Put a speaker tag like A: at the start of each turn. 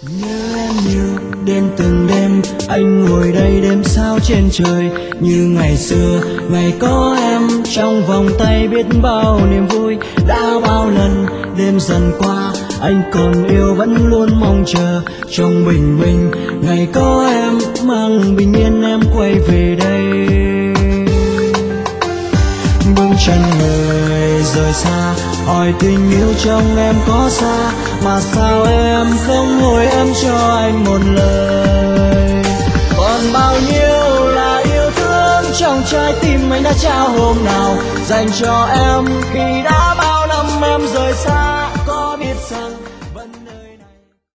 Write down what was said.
A: Nhớ em như đêm từng đêm, anh ngồi đây đêm sao trên trời. Như ngày xưa, ngày có em trong vòng tay biết bao niềm vui. Đã bao lần đêm dần qua, anh còn yêu vẫn luôn mong chờ. Trong bình minh, ngày có em mang bình yên em quay về đây. Bước chân người rời xa, hỏi tình yêu trong em có xa, mà sao em không hồi âm cho anh một lời. Còn bao nhiêu là yêu thương trong trái tim anh đã trao hôm nào, dành cho em khi đã bao năm em rời xa.